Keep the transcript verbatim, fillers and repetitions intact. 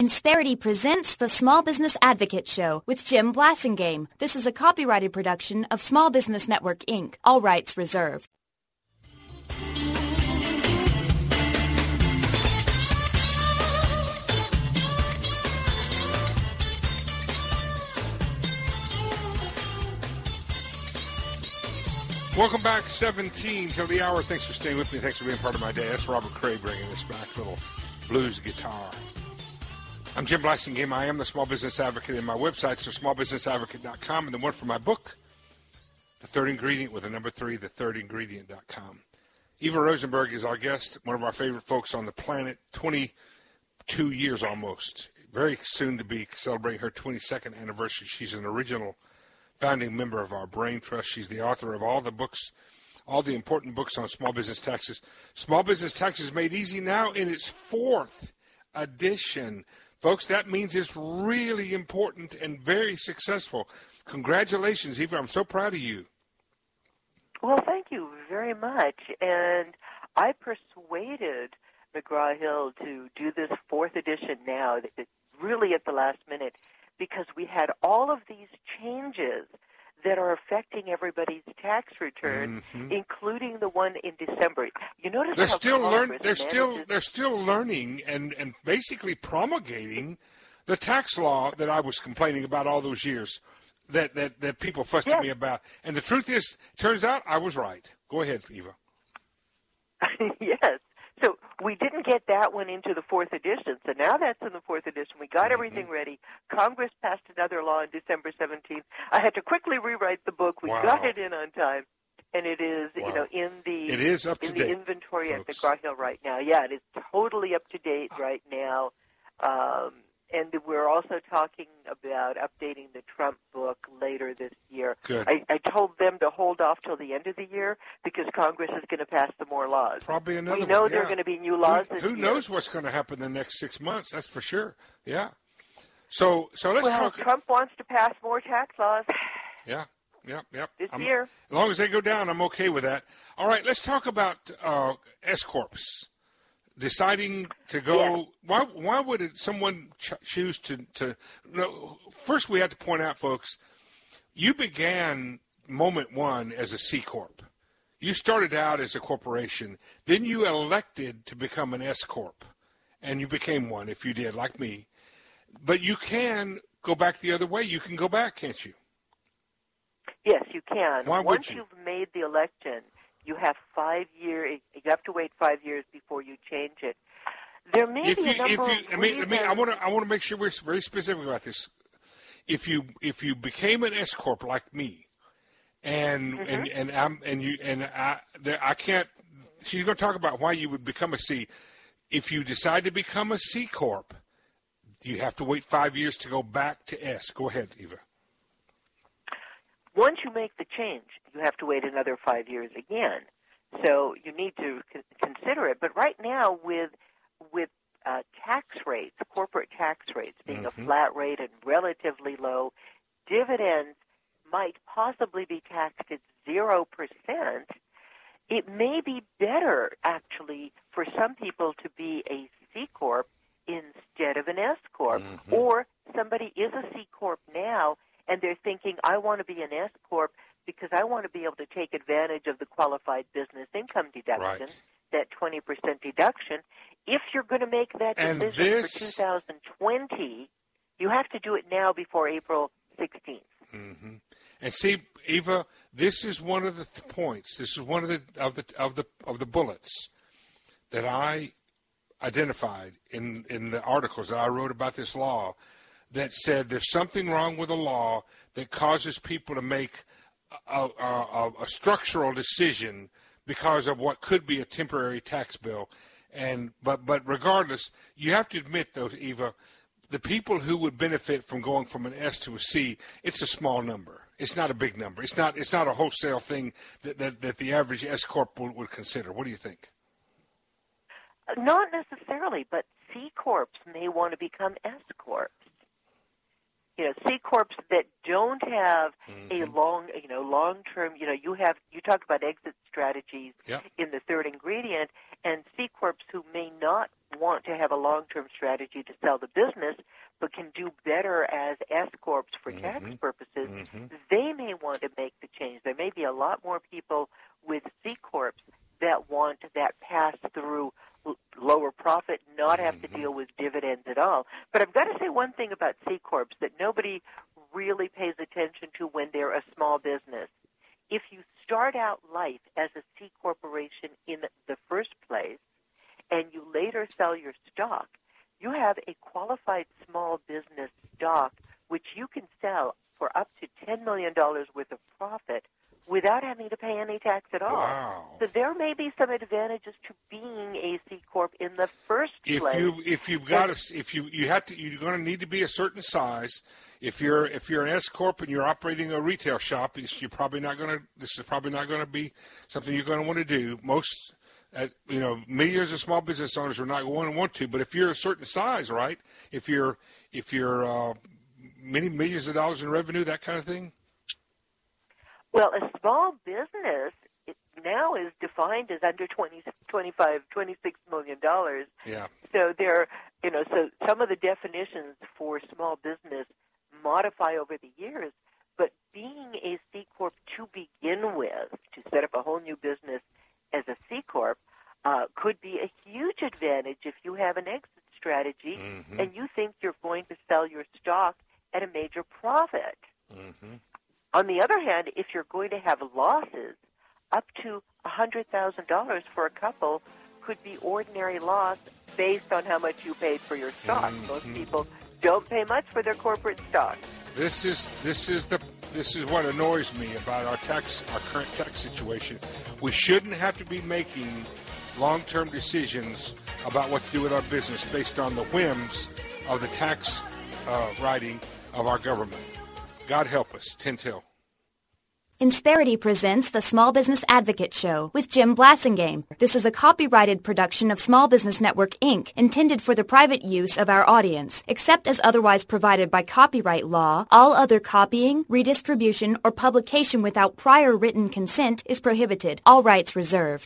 Insperity presents the Small Business Advocate Show with Jim Blasingame. This is a copyrighted production of Small Business Network, Incorporated. All rights reserved. Welcome back, seventeen till the hour. Thanks for staying with me. Thanks for being part of my day. That's Robert Cray bringing us back, little blues guitar. I'm Jim Blasingame. I am the Small Business Advocate, and my websites are small business advocate dot com, and the one for my book, The Third Ingredient, with the number three, the third ingredient dot com. Eva Rosenberg is our guest, one of our favorite folks on the planet, twenty-two years almost. Very soon to be celebrating her twenty-second anniversary. She's an original founding member of our Brain Trust. She's the author of all the books, all the important books on small business taxes. Small Business Taxes Made Easy now in its fourth edition. Folks, that means it's really important and very successful. Congratulations, Eva. I'm so proud of you. Well, thank you very much. And I persuaded McGraw-Hill to do this fourth edition now, really at the last minute, because we had all of these changes that are affecting everybody's tax return, mm-hmm. including the one in December. You notice they're how still learn. They're manages- still they're still learning and, and basically promulgating the tax law that I was complaining about all those years, that that, that people fussed yes. at me about. And the truth is, turns out I was right. Go ahead, Eva. Yes. So we didn't get that one into the fourth edition. So now that's in the fourth edition. We got mm-hmm. everything ready. Congress passed another law on December seventeenth. I had to quickly rewrite the book. We wow. got it in on time. And it is, wow. you know, in the it is up to in date, the inventory folks. at McGraw-Hill right now. Yeah, it is totally up to date right now. Um, and we're also talking about updating the Trump book later this year. Good. I, I told them to hold off till the end of the year because Congress is going to pass some more laws. Probably another We know one, there yeah. are going to be new laws Who, this who year. knows what's going to happen the next six months? That's for sure. Yeah. So so let's well, talk. Trump wants to pass more tax laws. Yeah. Yep, yep. This I'm, year. As long as they go down, I'm okay with that. All right, let's talk about uh, S-Corps. Deciding to go, yeah. why why would it, someone ch- choose to, to no, first we have to point out, folks, you began Moment One as a C-Corp. You started out as a corporation. Then you elected to become an S-Corp, and you became one if you did, like me. But you can go back the other way. You can go back, can't you? Yes, you can. Why Once would you? you've made the election, you have five years. You have to wait five years before you change it. There may If be you, a number if you, of I mean, I mean, I reasons- want to, I want to make sure we're very specific about this. If you, if you became an S corp like me, and Mm-hmm. and and I'm and you and I, there, I can't. She's going to talk about why you would become a C. If you decide to become a C corp, you have to wait five years to go back to S. Go ahead, Eva. Once you make the change, you have to wait another five years again. So you need to con- consider it. But right now, with with uh, tax rates, corporate tax rates being Mm-hmm. a flat rate and relatively low, dividends might possibly be taxed at zero percent. It may be better, actually, for some people to be a C corp instead of an S corp, Mm-hmm. or somebody is a C corp now, and they're thinking, I want to be an S corp because I want to be able to take advantage of the qualified business income deduction, Right. that twenty percent deduction. If you're going to make that And decision this- for two thousand twenty, you have to do it now before April sixteenth. Mm-hmm. And see, Eva, this is one of the th- points. This is one of the of the of the of the bullets that I identified in in the articles that I wrote about this law, that said there's something wrong with the law that causes people to make a, a, a structural decision because of what could be a temporary tax bill. And but but regardless, you have to admit, though, Eva, the people who would benefit from going from an S to a C, it's a small number. It's not a big number. It's not it's not a wholesale thing that, that, that the average S corp would, would consider. What do you think? Not necessarily, but C corps may want to become S corps. You know, C corps that don't have Mm-hmm. a long, you know, long-term. You know, you have you talk about exit strategies Yep. in the third ingredient, and C corps who may not want to have a long-term strategy to sell the business, but can do better as S-corps for mm-hmm. tax purposes, mm-hmm. they may want to make the change. There may be a lot more people with C-corps that want that pass-through lower profit, not have to deal with dividends at all. But I've got to say one thing about C-corps that nobody really pays attention to when they're a small business. If you start out life as a C corporation in the first place and you later sell your stock, you have a qualified small business stock which you can sell for up to ten million dollars worth of profit without having to pay any tax at all. Wow. So there may be some advantages to being a C corp in the first if place. You, if you've got, a, if you you have to, you're going to need to be a certain size. If you're if you're an S corp and you're operating a retail shop, you're probably not going to. This is probably not going to be something you're going to want to do. Most, uh, you know, millions of small business owners are not going to want to. But if you're a certain size, right? If you're if you're uh, many millions of dollars in revenue, that kind of thing. Well, a small business it now is defined as under twenty, twenty-five, twenty-six million dollars. Yeah. So there, you know, so some of the definitions for small business modify over the years, but being a C corp to begin with, to set up a whole new business as a C corp, uh, could be a huge advantage if you have an exit strategy mm-hmm. and you think you're going to sell your stock at a major profit. Mm-hmm. On the other hand, if you're going to have losses, up to one hundred thousand dollars for a couple could be ordinary loss based on how much you paid for your stock. Mm-hmm. Most people don't pay much for their corporate stock. This is this is the this is what annoys me about our tax our current tax situation. We shouldn't have to be making long-term decisions about what to do with our business based on the whims of the tax uh, writing of our government. God help us. Tin Till. Insperity presents the Small Business Advocate Show with Jim Blasingame. This is a copyrighted production of Small Business Network, Incorporated, intended for the private use of our audience. Except as otherwise provided by copyright law, all other copying, redistribution, or publication without prior written consent is prohibited. All rights reserved.